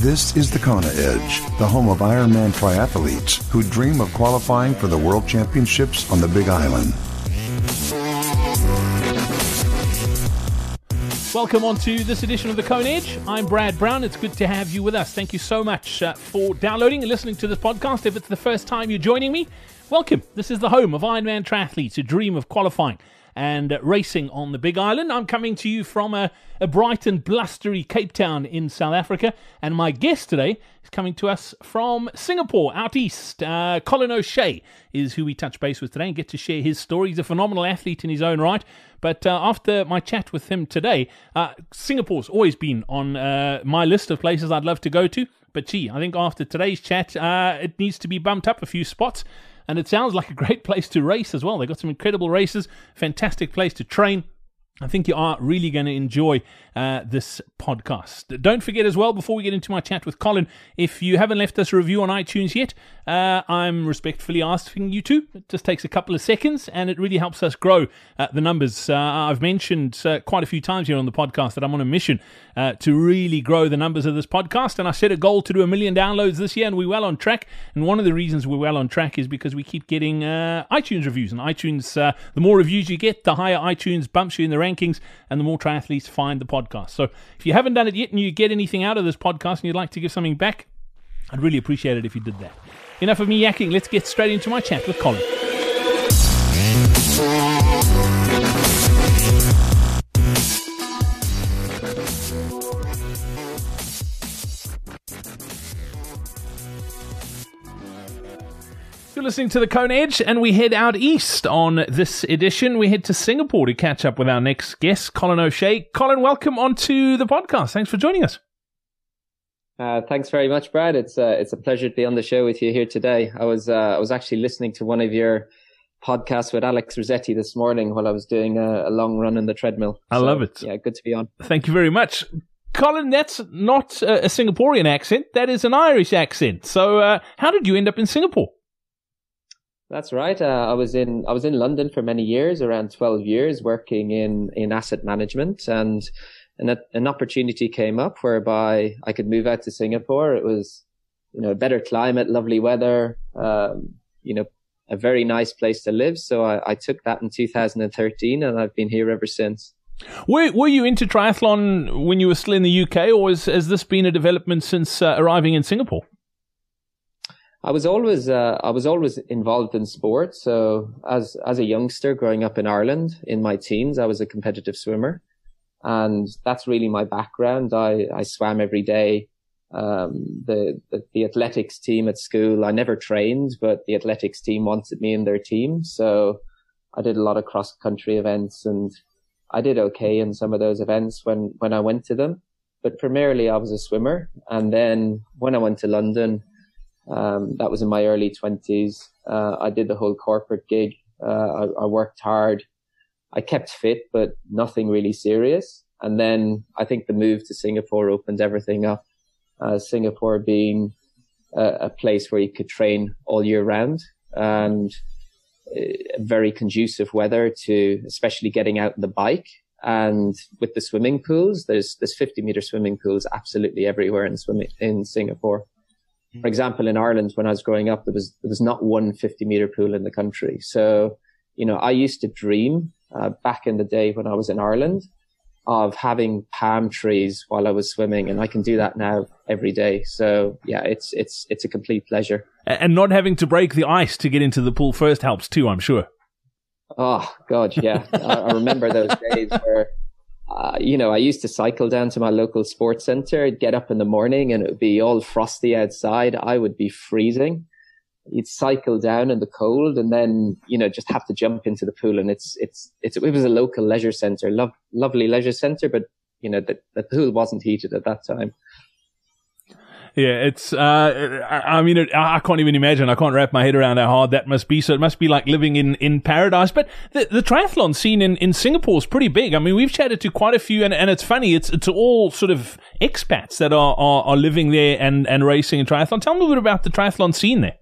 This is the Kona Edge, the home of Ironman triathletes who dream of qualifying for the World Championships on the Big Island. Welcome on to this edition of the Kona Edge. I'm Brad Brown. It's good to have you with us. Thank you so much for downloading and listening to this podcast. If it's the first time you're joining me, welcome. This is the home of Ironman triathletes who dream of qualifying and racing on the Big Island. I'm coming to you from a bright and blustery Cape Town in South Africa, and my guest today is coming to us from Singapore, out east. Colin O'Shea is who we touch base with today and get to share his story. He's a phenomenal athlete in his own right, but after my chat with him today, Singapore's always been on my list of places I'd love to go to, but gee, I think after today's chat, it needs to be bumped up a few spots. And it sounds like a great place to race as well. They've got some incredible races, fantastic place to train. I think you are really going to enjoy this podcast. Don't forget as well, before we get into my chat with Colin, if you haven't left us a review on iTunes yet, I'm respectfully asking you to. It just takes a couple of seconds, and it really helps us grow the numbers. I've mentioned quite a few times here on the podcast that I'm on a mission to really grow the numbers of this podcast, and I set a goal to do 1 million downloads this year, and we're well on track. And one of the reasons we're well on track is because we keep getting iTunes reviews. And iTunes, the more reviews you get, the higher iTunes bumps you in the rankings, and the more triathletes find the podcast. So if you haven't done it yet and you get anything out of this podcast and you'd like to give something back, I'd really appreciate it if you did that. Enough of me yakking. Let's get straight into my chat with Colin. You're listening to the Kona Edge, and we head out east on this edition. We head to Singapore to catch up with our next guest, Colin O'Shea. Colin, welcome onto the podcast. Thanks for joining us. Thanks very much, Brad. It's a pleasure to be on the show with you here today. I was actually listening to one of your podcasts with Alex Rossetti this morning while I was doing a long run on the treadmill. I love it. Yeah, good to be on. Thank you very much. Colin, that's not a Singaporean accent. That is an Irish accent. So how did you end up in Singapore? That's right. I was in London for many years, around 12 years, working in asset management, and an opportunity came up whereby I could move out to Singapore. It was, a better climate, lovely weather, a very nice place to live. So I took that in 2013, and I've been here ever since. Were you into triathlon when you were still in the UK, or has this been a development since arriving in Singapore? I was always involved in sport. So as a youngster growing up in Ireland in my teens, I was a competitive swimmer, and that's really my background. I swam every day. The athletics team at school, I never trained, but the athletics team wanted me in their team. So I did a lot of cross country events, and I did okay in some of those events when I went to them. But primarily I was a swimmer. And then when I went to London, that was in my early 20s. I did the whole corporate gig. I worked hard. I kept fit, but nothing really serious. And then I think the move to Singapore opened everything up. Singapore being a place where you could train all year round, and very conducive weather to especially getting out on the bike. And with the swimming pools, there's 50-meter swimming pools absolutely everywhere in Singapore. For example, in Ireland, when I was growing up, there was not one 50-meter pool in the country. So, I used to dream back in the day when I was in Ireland of having palm trees while I was swimming, and I can do that now every day. So, yeah, it's a complete pleasure. And not having to break the ice to get into the pool first helps too, I'm sure. Oh, God, yeah. I remember those days where I used to cycle down to my local sports center, get up in the morning and it would be all frosty outside. I would be freezing. You'd cycle down in the cold and then, just have to jump into the pool. And it was a local leisure center, lovely leisure center, but, the pool wasn't heated at that time. Yeah, it's, I can't even imagine. I can't wrap my head around how hard that must be. So it must be like living in paradise. But the triathlon scene in Singapore is pretty big. I mean, we've chatted to quite a few, and it's funny. It's all sort of expats that are living there and racing in triathlon. Tell me a little bit about the triathlon scene there.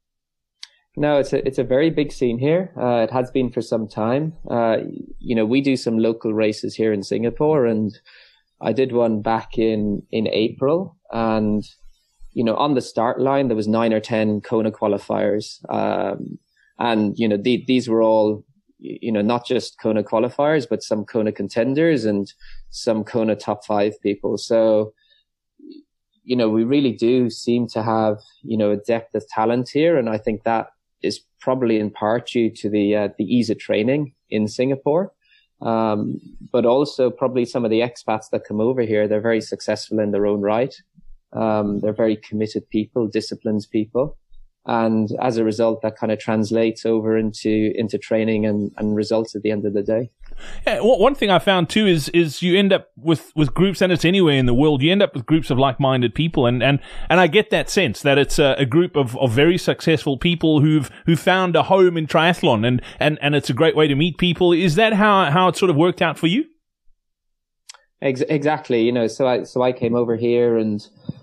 No, it's a very big scene here. It has been for some time. We do some local races here in Singapore, and I did one back in April. And, you know, on the start line, there was 9 or 10 Kona qualifiers. And, you know, these were all, you know, not just Kona qualifiers, but some Kona contenders and some Kona top 5 people. So, you know, we really do seem to have, you know, a depth of talent here. And I think that is probably in part due to the ease of training in Singapore. But also probably some of the expats that come over here, they're very successful in their own right. They're very committed people, disciplined people. And as a result, that kind of translates over into training and results at the end of the day. Yeah, one thing I found too is you end up with groups, and it's anywhere in the world, you end up with groups of like-minded people, and I get that sense that it's a group of very successful people who've found a home in triathlon, and it's a great way to meet people. Is that how it sort of worked out for you? Exactly. You know, so I came over here and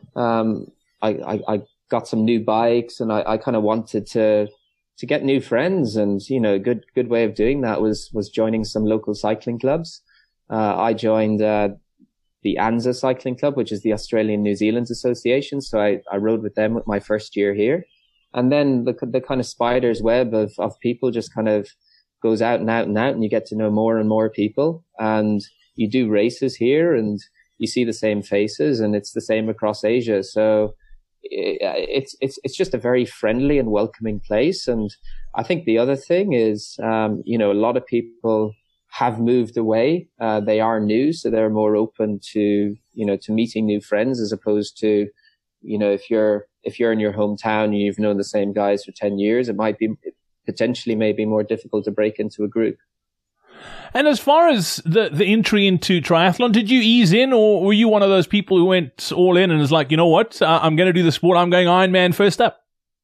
I got some new bikes, and I kind of wanted to get new friends. And, you know, a good way of doing that was joining some local cycling clubs. I joined, the ANZA Cycling Club, which is the Australian New Zealand Association. So I rode with them with my first year here. And then the kind of spider's web of people just kind of goes out and out and out, and you get to know more and more people. And you do races here and you see the same faces, and it's the same across Asia. So it's just a very friendly and welcoming place. And I think the other thing is, you know, a lot of people have moved away. They are new, so they're more open to, you know, to meeting new friends, as opposed to, you know, if you're in your hometown and you've known the same guys for 10 years, it might be potentially maybe more difficult to break into a group. And as far as the entry into triathlon, did you ease in, or were you one of those people who went all in and was like, you know what, I'm going to do the sport, I'm going Ironman first up?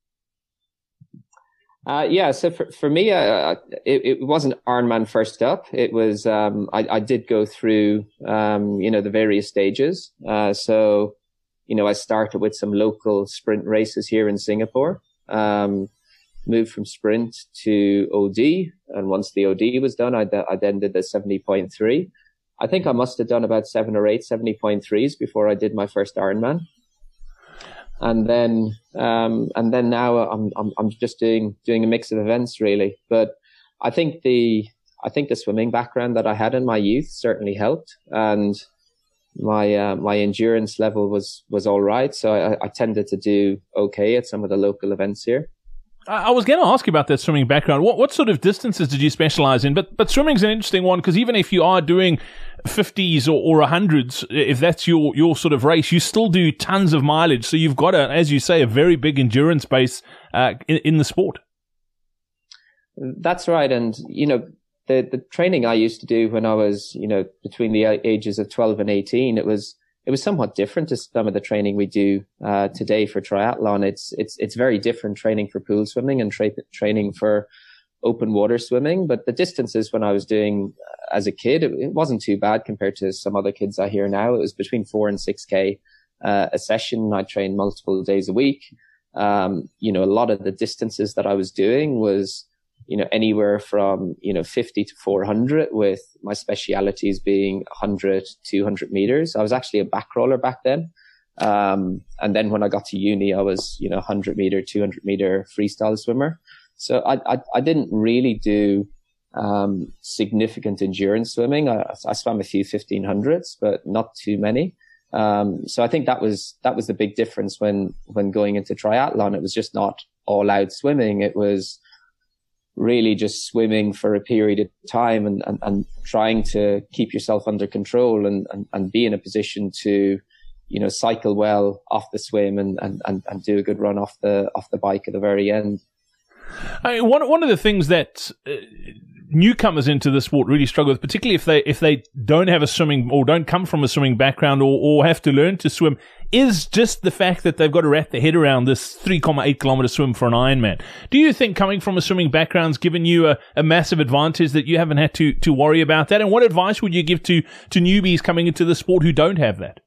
Yeah, so for me, it wasn't Ironman first up. It was, I did go through, you know, the various stages. So, you know, I started with some local sprint races here in Singapore. Moved from sprint to OD. And once the OD was done, I then did the 70.3. I think I must have done about 7 or 8 70.3s before I did my first Ironman. And then now I'm just doing a mix of events really. But I think the swimming background that I had in my youth certainly helped. And my endurance level was all right. So I tended to do okay at some of the local events here. I was going to ask you about that swimming background. What sort of distances did you specialize in? But swimming's an interesting one, because even if you are doing 50s or 100s, if that's your sort of race, you still do tons of mileage. So you've got as you say, a very big endurance base in the sport. That's right. And, you know, the training I used to do when I was, you know, between the ages of 12 and 18, it was somewhat different to some of the training we do today for triathlon. It's very different training for pool swimming and training for open water swimming. But the distances when I was doing as a kid, it wasn't too bad compared to some other kids I hear now. It was between 4 and 6K a session. I trained multiple days a week. You know, a lot of the distances that I was doing was, you know, anywhere from, you know, 50 to 400, with my specialities being 100, 200 meters. I was actually a back roller back then. And then when I got to uni, I was, you know, 100 meter, 200 meter freestyle swimmer. So I didn't really do, significant endurance swimming. I swam a few 1500s, but not too many. So I think that was the big difference when going into triathlon. It was just not all out swimming. It was really just swimming for a period of time and trying to keep yourself under control and be in a position to, you know, cycle well off the swim and do a good run off the bike at the very end. I mean, one of the things that newcomers into the sport really struggle with, particularly if they don't have a swimming or don't come from a swimming background or have to learn to swim, is just the fact that they've got to wrap their head around this 3.8 kilometer swim for an Ironman. Do you think coming from a swimming background's given you a massive advantage that you haven't had to worry about that? And what advice would you give to newbies coming into the sport who don't have that?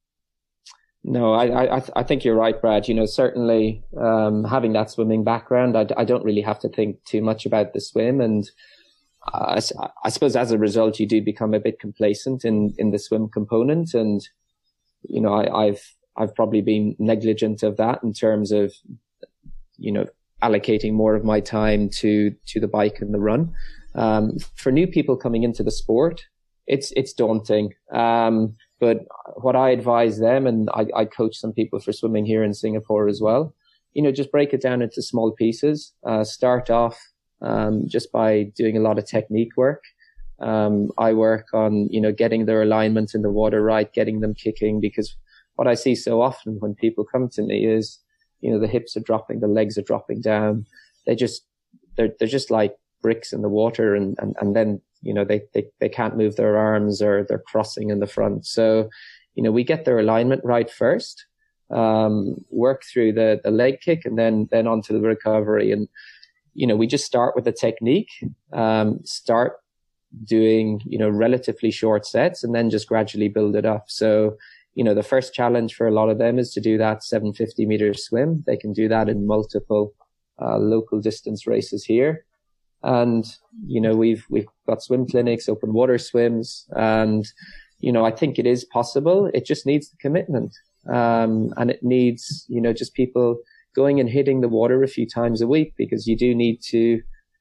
No, I think you're right, Brad. You know, certainly, having that swimming background, I don't really have to think too much about the swim. And I suppose as a result, you do become a bit complacent in the swim component. And, you know, I've probably been negligent of that in terms of, allocating more of my time to the bike and the run. For new people coming into the sport, it's daunting. But what I advise them, and I coach some people for swimming here in Singapore as well, just break it down into small pieces. Start off just by doing a lot of technique work. I work on, getting their alignment in the water right, getting them kicking, because what I see so often when people come to me is, the hips are dropping, the legs are dropping down. They're just like bricks in the water, and then, they can't move their arms, or they're crossing in the front. So, we get their alignment right first, work through the leg kick, and then onto the recovery. And, we just start with the technique, start doing, relatively short sets, and then just gradually build it up. So, the first challenge for a lot of them is to do that 750 meter swim. They can do that in multiple, local distance races here. And, we've got swim clinics, open water swims. And, I think it is possible. It just needs the commitment. And it needs, just people going and hitting the water a few times a week, because you do need to,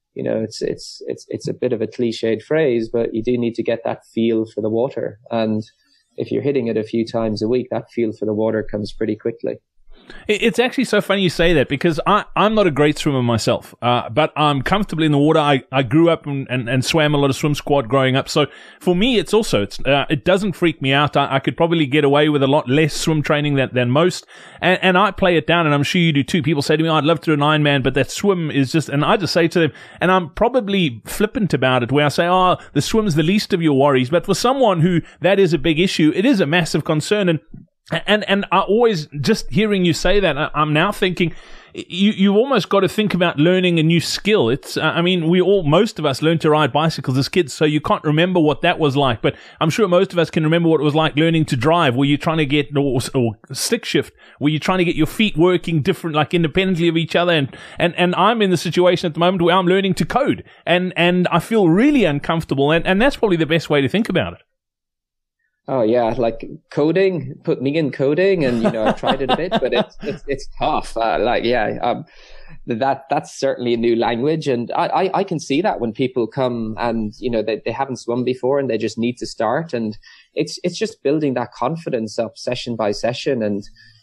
it's a bit of a cliched phrase, but you do need to get that feel for the water. And if you're hitting it a few times a week, that feel for the water comes pretty quickly. It's actually so funny you say that, because I'm not a great swimmer myself, but I'm comfortable in the water. I grew up and swam a lot of swim squad growing up. So for me, it doesn't freak me out. I could probably get away with a lot less swim training than most. And I play it down, and I'm sure you do too. People say to me, I'd love to do an Ironman, but that swim is just, and I just say to them, and I'm probably flippant about it, where I say, the swim's the least of your worries. But for someone who that is a big issue, it is a massive concern. And I always, just hearing you say that, I'm now thinking, you've almost got to think about learning a new skill. It's, most of us learned to ride bicycles as kids, so you can't remember what that was like. But I'm sure most of us can remember what it was like learning to drive, where you're trying to get, or stick shift, where you're trying to get your feet working different, like independently of each other. And I'm in the situation at the moment where I'm learning to code, and I feel really uncomfortable. And that's probably the best way to think about it. Oh yeah, like coding, put me in coding, and I've tried it a bit, but it's tough. That's certainly a new language, and I can see that when people come and they haven't swum before and they just need to start, and it's just building that confidence up session by session. And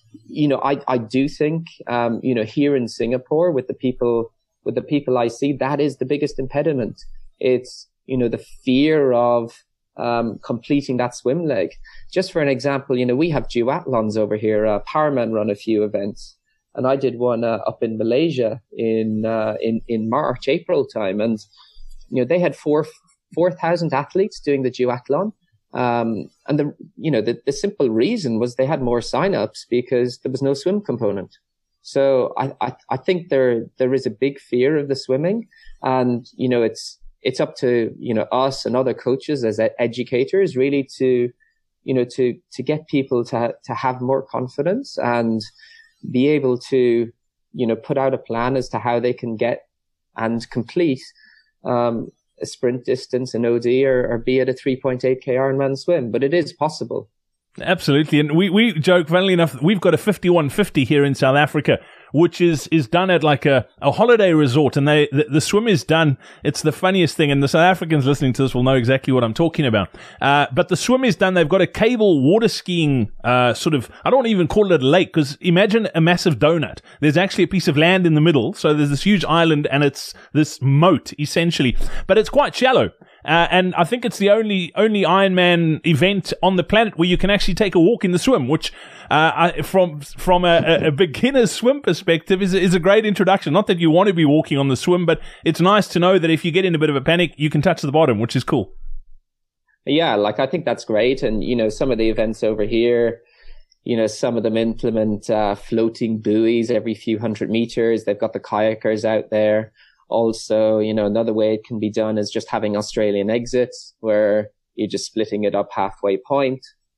I do think here in Singapore with the people I see, that is the biggest impediment. It's the fear of completing that swim leg. Just for an example, we have duathlons over here. Powerman run a few events, and I did one up in Malaysia in March, April time, and they had 4,000 athletes doing the duathlon. And the simple reason was they had more signups because there was no swim component. So I think there is a big fear of the swimming, and it's up to, us and other coaches as educators really to get people to have more confidence and be able to, put out a plan as to how they can get and complete, a sprint distance, an OD, or be at a 3.8K Ironman swim. But it is possible. Absolutely. And we joke, funnily enough, we've got a 5150 here in South Africa, which is done at like a holiday resort, and the swim is done. It's the funniest thing, and the South Africans listening to this will know exactly what I'm talking about. But the swim is done. They've got a cable water skiing, I don't even call it a lake, because imagine a massive donut. There's actually a piece of land in the middle, so there's this huge island, and it's this moat, essentially. But it's quite shallow. And I think it's the only Ironman event on the planet where you can actually take a walk in the swim, which, from a beginner's swim perspective is a great introduction. Not that you want to be walking on the swim, but it's nice to know that if you get in a bit of a panic, you can touch the bottom, which is cool. Yeah, I think that's great. And, some of the events over here, some of them implement, floating buoys every few hundred meters. They've got the kayakers out there. Also, another way it can be done is just having Australian exits where you're just splitting it up halfway point.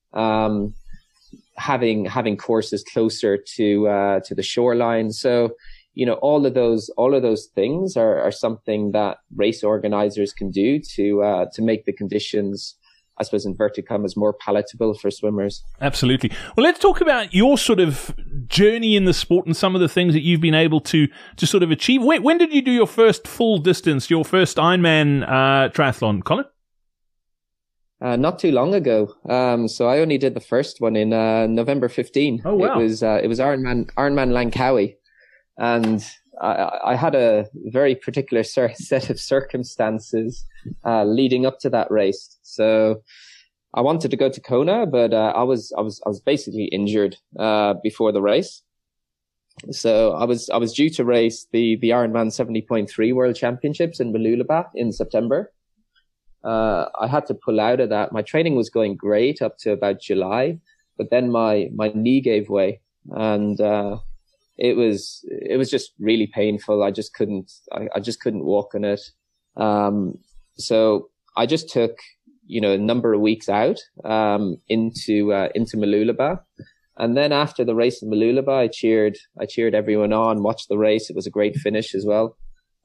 Having courses closer to the shoreline. So, all of those things are something that race organizers can do to make the conditions, I suppose, inverted commas, more palatable for swimmers. Absolutely. Well, let's talk about your sort of journey in the sport and some of the things that you've been able to sort of achieve. When did you do your first full distance, your first Ironman triathlon, Colin? Not too long ago. So I only did the first one in November 15. Oh, wow. It was Ironman Langkawi. And I had a very particular set of circumstances leading up to that race. So I wanted to go to Kona, but I was basically injured before the race. So I was due to race the Ironman 70.3 World Championships in Mooloolaba in September. I had to pull out of that. My training was going great up to about July, but then my knee gave way, and it was just really painful. I just couldn't walk on it. So I just took, a number of weeks out, into Mooloolaba. And then after the race in Mooloolaba, I cheered everyone on, watched the race. It was a great finish as well.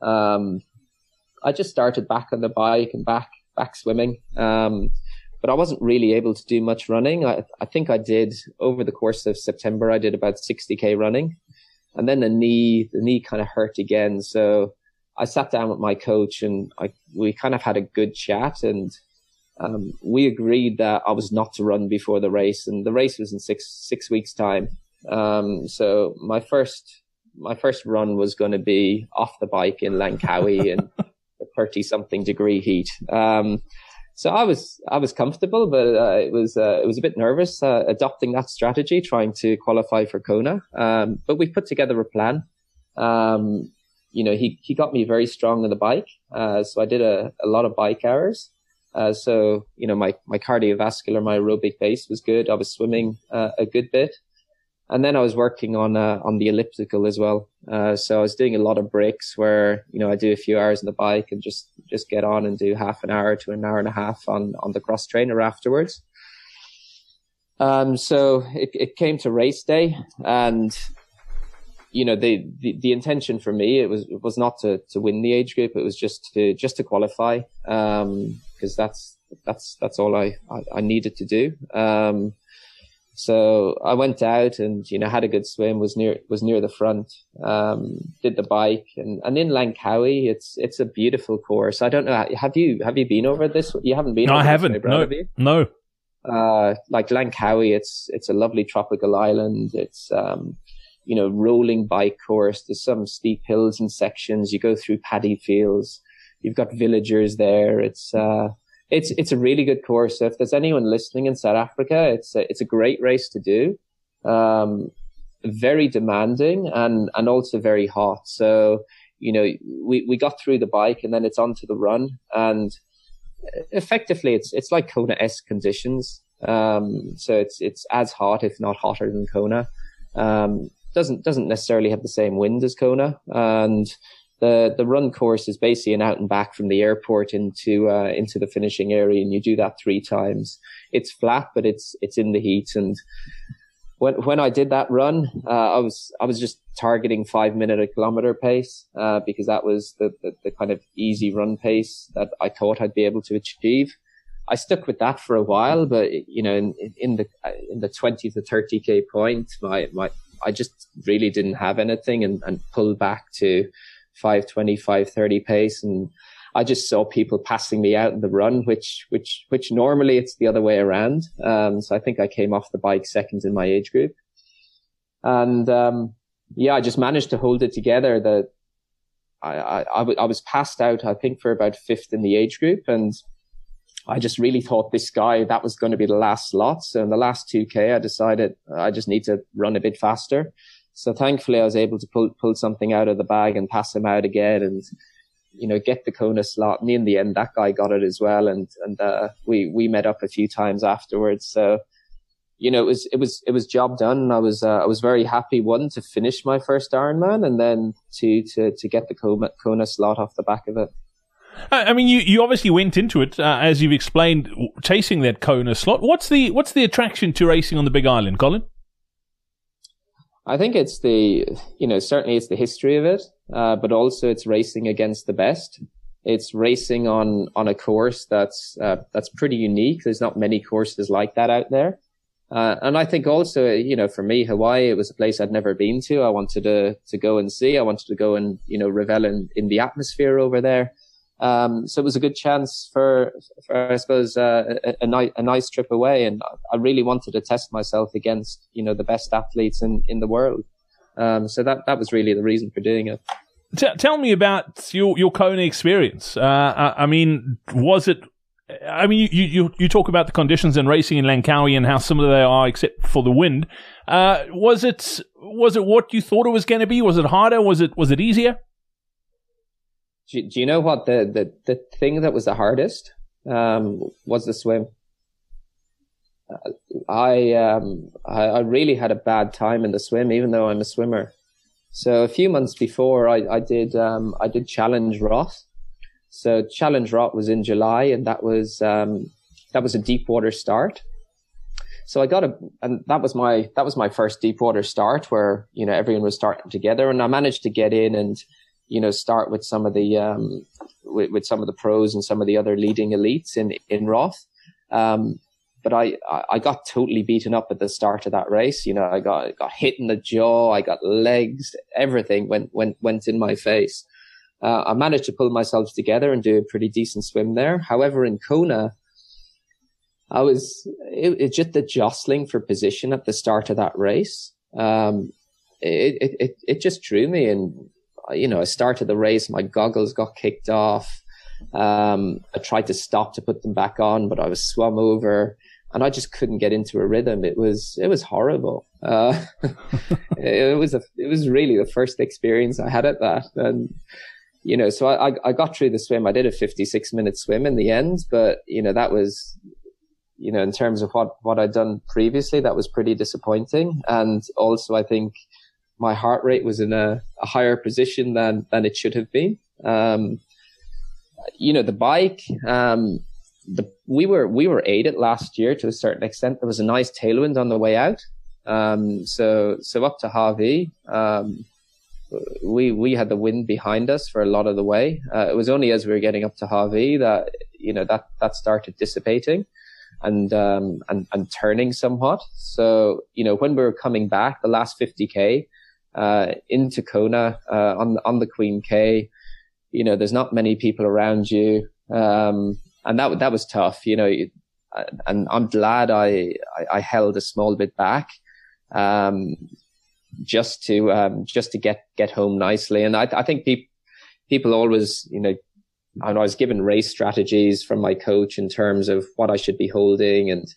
I just started back on the bike and back swimming. But I wasn't really able to do much running. I think I did, over the course of September, I did about 60k running. And then the knee kind of hurt again. So I sat down with my coach and we kind of had a good chat, and we agreed that I was not to run before the race, and the race was in six weeks time. So my first run was going to be off the bike in Langkawi in 30-something degree heat. So I was comfortable, but it was a bit nervous adopting that strategy, trying to qualify for Kona. But we put together a plan. He got me very strong on the bike. So I did a lot of bike hours. So my cardiovascular, my aerobic base was good. I was swimming a good bit. And then I was working on the elliptical as well. So I was doing a lot of breaks where, I do a few hours on the bike and just get on and do half an hour to an hour and a half on the cross trainer afterwards. So it came to race day, and, the intention for me, it was not to win the age group. It was just to qualify. Cause that's all I needed to do. So I went out and, had a good swim, was near the front, did the bike, and in Langkawi, it's a beautiful course. I don't know. Have you been over this? You haven't been? No, over I haven't. This way, Brad, have you? No. Like Langkawi, it's a lovely tropical island. It's, rolling bike course. There's some steep hills and sections. You go through paddy fields. You've got villagers there. It's a really good course. So if there's anyone listening in South Africa, it's a great race to do. Very demanding and also very hot. So, we got through the bike and then it's onto the run, and effectively it's like Kona-esque conditions. So it's as hot, if not hotter than Kona. Doesn't necessarily have the same wind as Kona, and the run course is basically an out and back from the airport into the finishing area, and you do that 3 times. It's flat, but it's in the heat. And when I did that run, I was just targeting 5 minute a kilometer pace, because that was the kind of easy run pace that I thought I'd be able to achieve. I stuck with that for a while, but in the 20 to 30k point, I just really didn't have anything, and pulled back to 5:20, 5:30 pace, and I just saw people passing me out in the run, which normally it's the other way around. So I think I came off the bike second in my age group, and I just managed to hold it together. That I was passed out, I think, for about 5th in the age group, and I just really thought that was going to be the last slot. So in the last 2K, I decided I just need to run a bit faster. So thankfully I was able to pull something out of the bag and pass him out again, and, get the Kona slot. And in the end, that guy got it as well. And we met up a few times afterwards. So, it was job done. I was very happy, one, to finish my first Ironman, and then two, to get the Kona slot off the back of it. I mean, you obviously went into it, as you've explained, chasing that Kona slot. What's the attraction to racing on the Big Island, Colin? I think it's certainly it's the history of it, but also it's racing against the best. It's racing on a course that's pretty unique. There's not many courses like that out there. And I think also, you know, for me, Hawaii, it was a place I'd never been to. I wanted to go and see. I wanted to go and, you know, revel in the atmosphere over there. So it was a good chance for I suppose, a nice trip away. And I really wanted to test myself against, you know, the best athletes in the world. So that was really the reason for doing it. Tell me about your Kona experience. I mean, was it? I mean, you talk about the conditions in racing in Langkawi and how similar they are, except for the wind. Was it what you thought it was going to be? Was it harder? Was it easier? Do you know what the thing that was the hardest was the swim. I really had a bad time in the swim, even though I'm a swimmer. So a few months before, I did Challenge Roth. So Challenge Roth was in July, and that was a deep water start. So that was my first deep water start, where, you know, everyone was starting together, and I managed to get in and, you know, start with some of the with some of the pros and some of the other leading elites in Roth. But I got totally beaten up at the start of that race. You know, I got hit in the jaw, I got legs, everything went in my face. I managed to pull myself together and do a pretty decent swim there. However, in Kona, it's just the jostling for position at the start of that race. It just drew me, and, you know, I started the race, my goggles got kicked off. I tried to stop to put them back on, but I was swum over, and I just couldn't get into a rhythm. It was horrible. It was really the first experience I had at that. And, you know, so I got through the swim. I did a 56-minute swim in the end, but, you know, that was, you know, in terms of what I'd done previously, that was pretty disappointing. And also, I think my heart rate was in a higher position than it should have been. You know, the bike, we were aided last year to a certain extent. There was a nice tailwind on the way out. So up to Hawi, we had the wind behind us for a lot of the way. It was only as we were getting up to Hawi that, you know, that started dissipating and turning somewhat. So, you know, when we were coming back, the last 50K, into Kona, on the Queen K, you know, there's not many people around you. And that was tough, you know, and I'm glad I held a small bit back, just to get home nicely. And I think people always, you know, I was given race strategies from my coach in terms of what I should be holding and,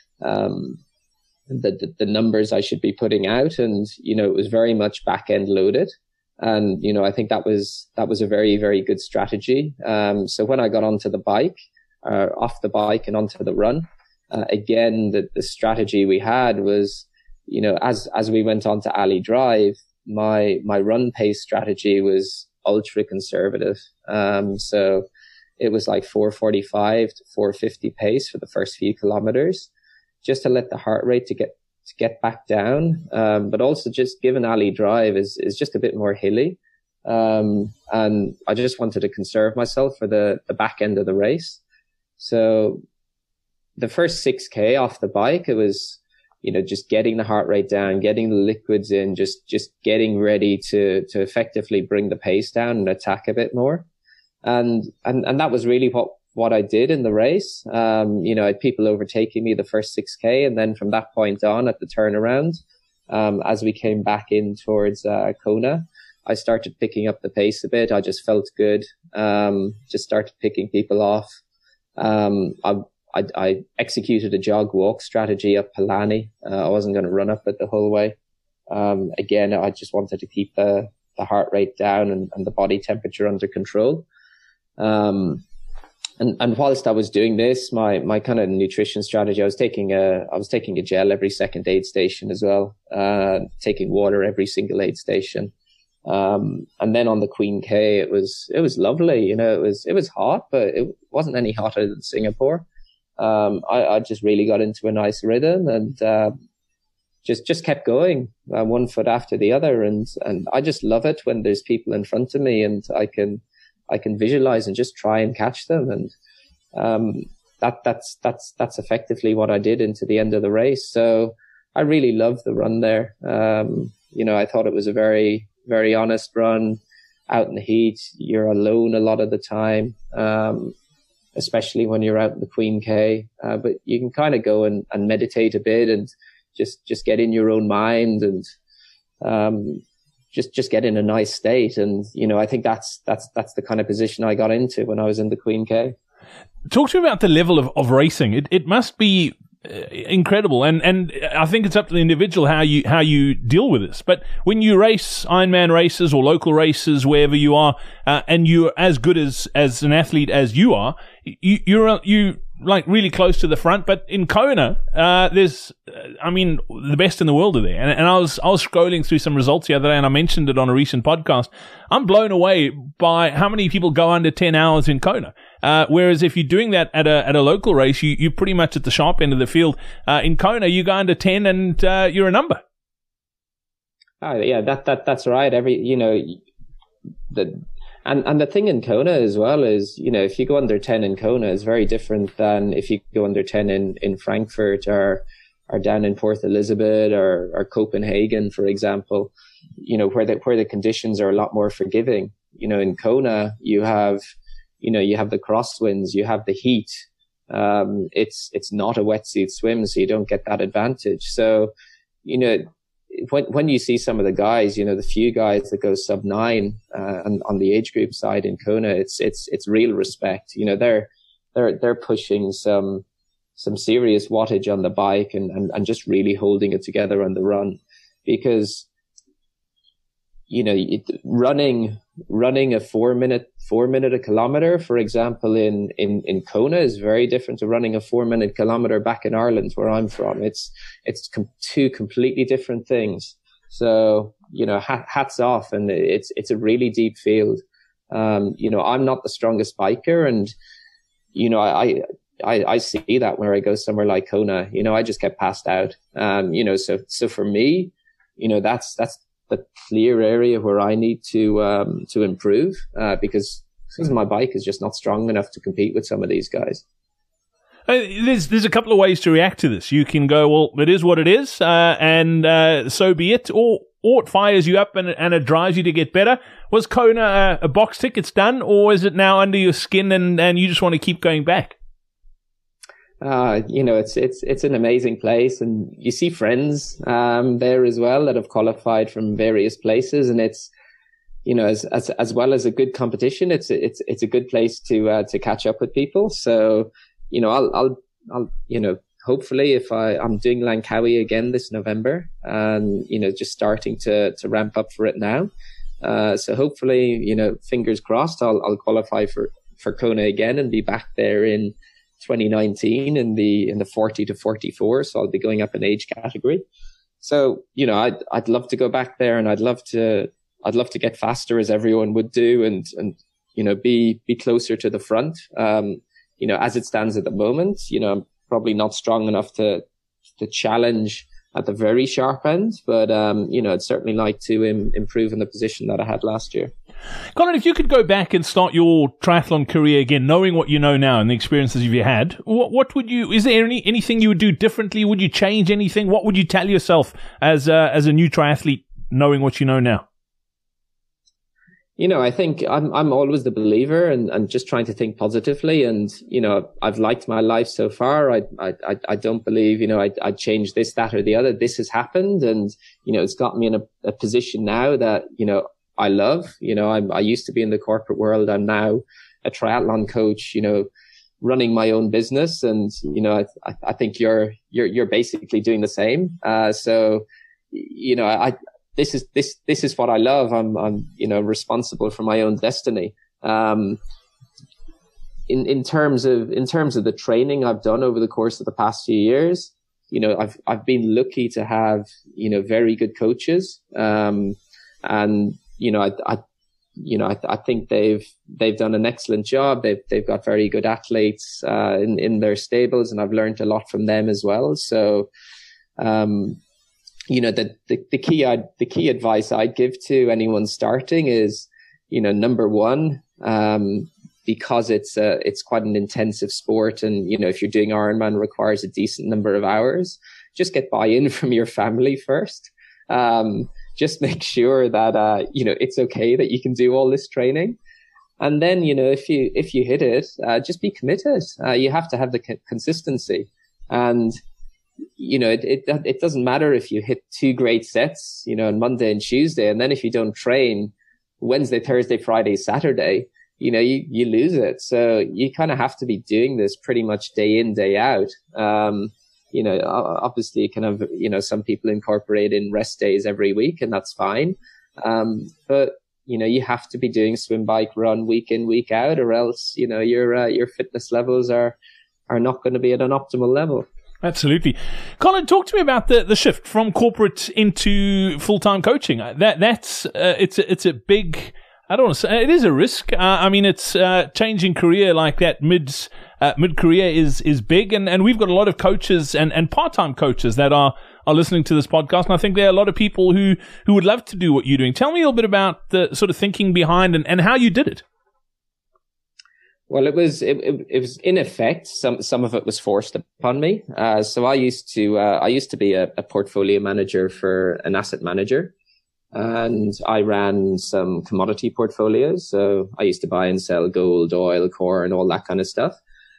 the numbers I should be putting out. And, you know, it was very much back end loaded. And, you know, I think that was a very, very good strategy. So when I got onto the bike, off the bike and onto the run, again, the strategy we had was, you know, as we went on to Ali Drive, my run pace strategy was ultra conservative. So it was like 4:45 to 4:50 pace for the first few kilometers, just to let the heart rate to get back down. But also just given Ali Drive is just a bit more hilly. And I just wanted to conserve myself for the back end of the race. So the first 6K off the bike, it was, you know, just getting the heart rate down, getting the liquids in, just getting ready to effectively bring the pace down and attack a bit more. And that was really what I did in the race. You know, I had people overtaking me the first 6K, and then from that point on at the turnaround, as we came back in towards Kona, I started picking up the pace a bit. I just felt good. Just started picking people off. I executed a jog walk strategy up Palani. I wasn't going to run up it the whole way. Again, I just wanted to keep the heart rate down and the body temperature under control. And whilst I was doing this, my kind of nutrition strategy, I was taking a gel every second aid station as well, taking water every single aid station. And then on the Queen K, it was lovely. You know, it was hot, but it wasn't any hotter than Singapore. I just really got into a nice rhythm and, just kept going, one foot after the other. And I just love it when there's people in front of me and I can I can visualize and just try and catch them. And that's effectively what I did into the end of the race. So I really loved the run there. I thought it was a very, very honest run out in the heat. You're alone a lot of the time, especially when you're out in the Queen K. But you can kind of go and meditate a bit and just get in your own mind and just get in a nice state. And, I think that's the kind of position I got into when I was in the Queen K. Talk to me about the level of racing. It must be incredible, and I think it's up to the individual how you deal with this. But when you race Ironman races or local races, wherever you are, and you're as good as an athlete as you are, you like really close to the front. But in Kona, there's, the best in the world are there. And I was scrolling through some results the other day, and I mentioned it on a recent podcast. I'm blown away by how many people go under 10 hours in Kona. Whereas if you're doing that at a local race, you're pretty much at the sharp end of the field. In Kona, you go under 10 and you're a number. Oh, yeah, that's right. And the thing in Kona as well is, if you go under 10 in Kona, it's very different than if you go under 10 in Frankfurt or down in Port Elizabeth or Copenhagen, for example, where the conditions are a lot more forgiving. In Kona, you have the crosswinds, you have the heat. It's not a wetsuit swim, so you don't get that advantage. So, when you see some of the guys, the few guys that go sub 9, and on the age group side in Kona, it's real respect. They're pushing some serious wattage on the bike and just really holding it together on the run, because, running a 4 minute a kilometer, for example, in Kona is very different to running a 4 minute kilometer back in Ireland, where I'm from. It's two completely different things. So, hats off, and it's a really deep field. I'm not the strongest biker, and, I see that where I go somewhere like Kona, I just get passed out. So for me, that's the clear area where I need to improve, because my bike is just not strong enough to compete with some of these guys. There's a couple of ways to react to this. You can go, well, it is what it is, and so be it, or it fires you up and it drives you to get better. Was Kona a box tick, it's done, or is it now under your skin and you just want to keep going back? It's an amazing place, and you see friends there as well that have qualified from various places, and it's, as well as a good competition, it's a good place to catch up with people. So, I'll hopefully, if I'm doing Langkawi again this November, and just starting to ramp up for it now. So hopefully, fingers crossed, I'll qualify for Kona again and be back there in 2019 in the 40 to 44. So I'll be going up in age category. So, I'd love to go back there, and I'd love to get faster as everyone would do, and be closer to the front. As it stands at the moment, I'm probably not strong enough to challenge at the very sharp end, but, I'd certainly like to improve in the position that I had last year. Colin, if you could go back and start your triathlon career again, knowing what you know now and the experiences you've had, what would you, is there anything you would do differently? Would you change anything? What would you tell yourself as a new triathlete, knowing what you know now? I think I'm always the believer and just trying to think positively. And, I've liked my life so far. I don't believe, I'd change this, that, or the other. This has happened. And, it's got me in a position now that, I love. I used to be in the corporate world. I'm now a triathlon coach, running my own business. And, I think you're basically doing the same. So, this is what I love. I'm responsible for my own destiny. In terms of the training I've done over the course of the past few years, I've been lucky to have, very good coaches. I think they've done an excellent job. They've got very good athletes, in their stables, and I've learned a lot from them as well. So, the key advice I'd give to anyone starting is, number one, because it's quite an intensive sport. And, if you're doing Ironman, requires a decent number of hours, just get buy-in from your family first. Just make sure that, it's okay that you can do all this training. And then, if you hit it, just be committed. You have to have the consistency. And, it doesn't matter if you hit 2 great sets, on Monday and Tuesday. And then if you don't train Wednesday, Thursday, Friday, Saturday, you lose it. So you kind of have to be doing this pretty much day in, day out. Obviously you can have, some people incorporate in rest days every week, and that's fine. But, you have to be doing swim, bike, run week in, week out, or else, your fitness levels are not going to be at an optimal level. Absolutely. Colin, talk to me about the shift from corporate into full-time coaching. It's a big, I don't want to say, it is a risk. It's changing career like that mid-career is big, and we've got a lot of coaches and part-time coaches that are listening to this podcast, and I think there are a lot of people who would love to do what you're doing. Tell me a little bit about the sort of thinking behind and how you did it. Well, it was in effect, some of it was forced upon me. So I used to be a portfolio manager for an asset manager, and I ran some commodity portfolios. So I used to buy and sell gold, oil, corn, all that kind of stuff.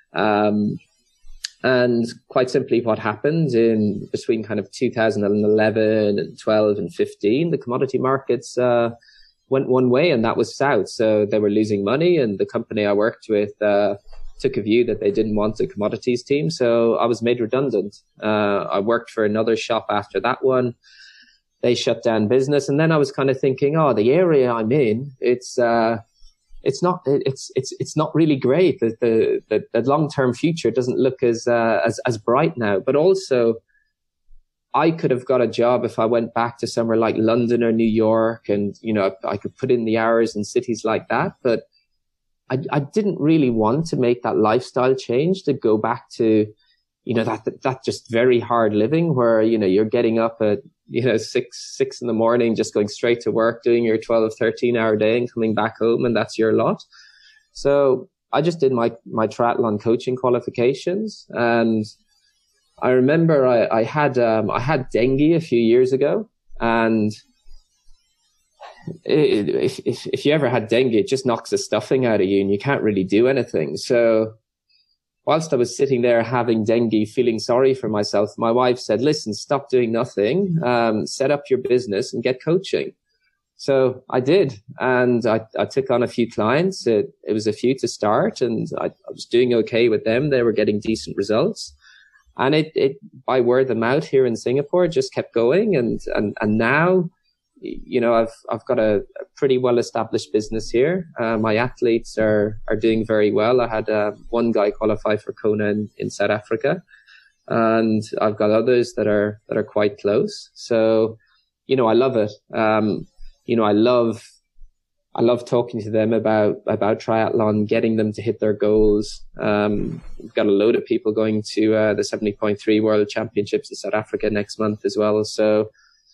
And quite simply what happened in between kind of 2011 and 12 and 15, the commodity markets, went one way, and that was south. So they were losing money, and the company I worked with took a view that they didn't want a commodities team. So I was made redundant. I worked for another shop after that one. They shut down business, and then I was kind of thinking, the area I'm in, it's not really great. The long-term future doesn't look as bright now. But also, I could have got a job if I went back to somewhere like London or New York, and, I could put in the hours in cities like that. But I didn't really want to make that lifestyle change to go back to, that just very hard living where, you're getting up at, 6 in the morning, just going straight to work, doing your 12, 13 hour day and coming back home, and that's your lot. So I just did my triathlon coaching qualifications, and I remember I had dengue a few years ago, and if you ever had dengue, it just knocks the stuffing out of you and you can't really do anything. So whilst I was sitting there having dengue, feeling sorry for myself, my wife said, listen, stop doing nothing, set up your business and get coaching. So I did, and I took on a few clients. It was a few to start, and I was doing okay with them. They were getting decent results. And it by word of mouth here in Singapore just kept going. And now, I've got a pretty well established business here. My athletes are doing very well. I had one guy qualify for Kona in South Africa, and I've got others that are quite close. So, I love it. I love talking to them about triathlon, getting them to hit their goals. We've got a load of people going to the 70.3 World Championships in South Africa next month as well. So,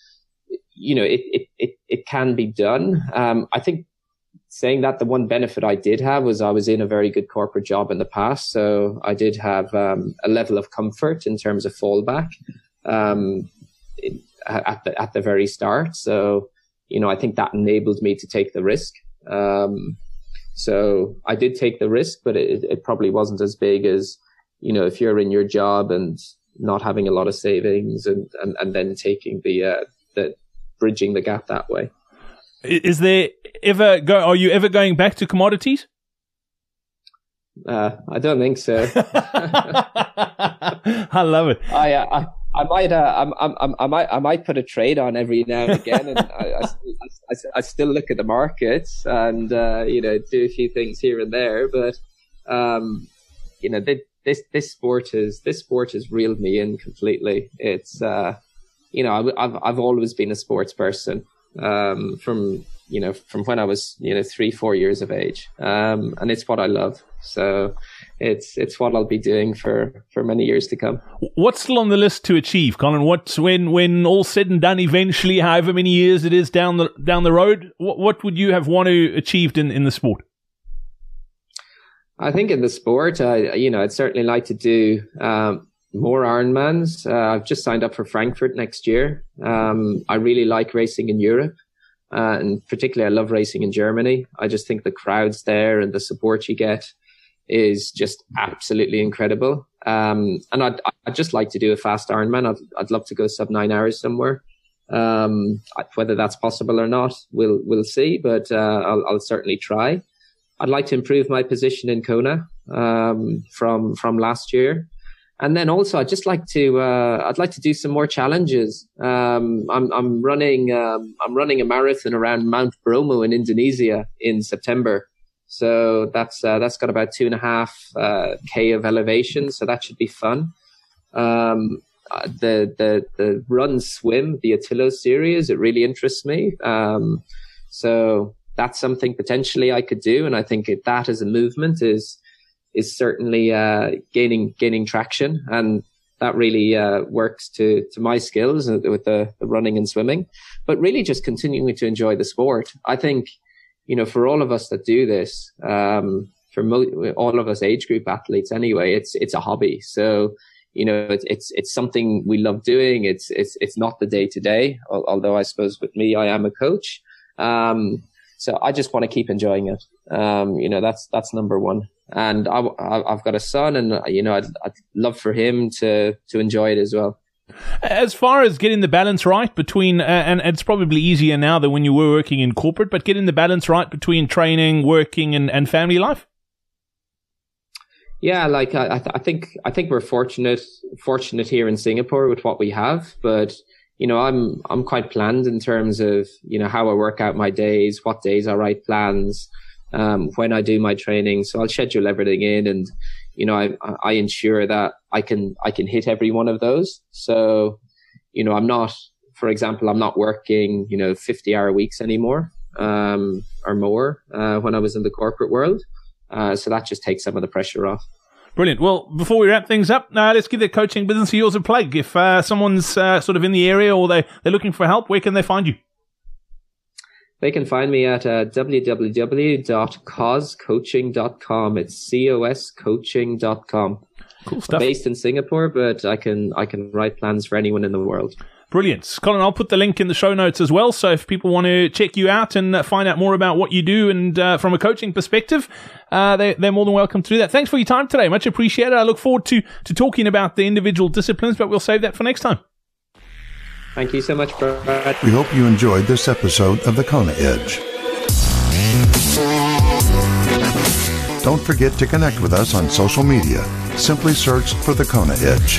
it can be done. I think saying that, the one benefit I did have was I was in a very good corporate job in the past. So I did have a level of comfort in terms of fallback at the very start. So, I think that enabled me to take the risk. So I did take the risk, but it probably wasn't as big as, if you're in your job and not having a lot of savings and then taking the bridging the gap that way. Are you ever going back to commodities? I don't think so. I love it. I might put a trade on every now and again, and I still look at the markets and do a few things here and there. But this sport has reeled me in completely. It's I've always been a sports person from from when I was, 3-4 years of age. And it's what I love. So it's what I'll be doing for many years to come. What's still on the list to achieve, Colin? What's when all's said and done eventually, however many years it is down the road, what would you have want to achieved in the sport? I think in the sport, I'd certainly like to do more Ironmans. I've just signed up for Frankfurt next year. I really like racing in Europe. And particularly, I love racing in Germany. I just think the crowds there and the support you get is just absolutely incredible. And I'd just like to do a fast Ironman. I'd love to go sub 9 hours somewhere. Whether that's possible or not, we'll see. But I'll certainly try. I'd like to improve my position in Kona from last year. And then also, I'd like to do some more challenges. I'm running a marathon around Mount Bromo in Indonesia in September. So that's got about 2.5 K of elevation. So that should be fun. The run swim, the Attilo series, it really interests me. So that's something potentially I could do. And I think that as a movement is certainly gaining traction, and that really works to my skills with the running and swimming. But really just continuing to enjoy the sport. I think, for all of us that do this, all of us age group athletes anyway, it's a hobby. So, it's something we love doing. It's not the day to day, although I suppose with me, I am a coach. So I just want to keep enjoying it. That's number one. And I've got a son, and I'd love for him to enjoy it as well. As far as getting the balance right between, and it's probably easier now than when you were working in corporate, but getting the balance right between training, working, and family life. Yeah, like I think we're fortunate here in Singapore with what we have, but I'm quite planned in terms of how I work out my days, what days I write plans. When I do my training, so I'll schedule everything in, and I ensure that I can hit every one of those. So I'm not working 50-hour weeks anymore or more when I was in the corporate world. So that just takes some of the pressure off. Brilliant. Well, before we wrap things up, let's give the coaching business of yours a plug. If someone's sort of in the area or they're looking for help, where can they find you? They can find me at www.coscoaching.com. It's coscoaching.com. Cool stuff. I'm based in Singapore, but I can write plans for anyone in the world. Brilliant. Colin, I'll put the link in the show notes as well. So if people want to check you out and find out more about what you do and from a coaching perspective, they're more than welcome to do that. Thanks for your time today. Much appreciated. I look forward to talking about the individual disciplines, but we'll save that for next time. Thank you so much, Brad. We hope you enjoyed this episode of The Kona Edge. Don't forget to connect with us on social media. Simply search for The Kona Edge.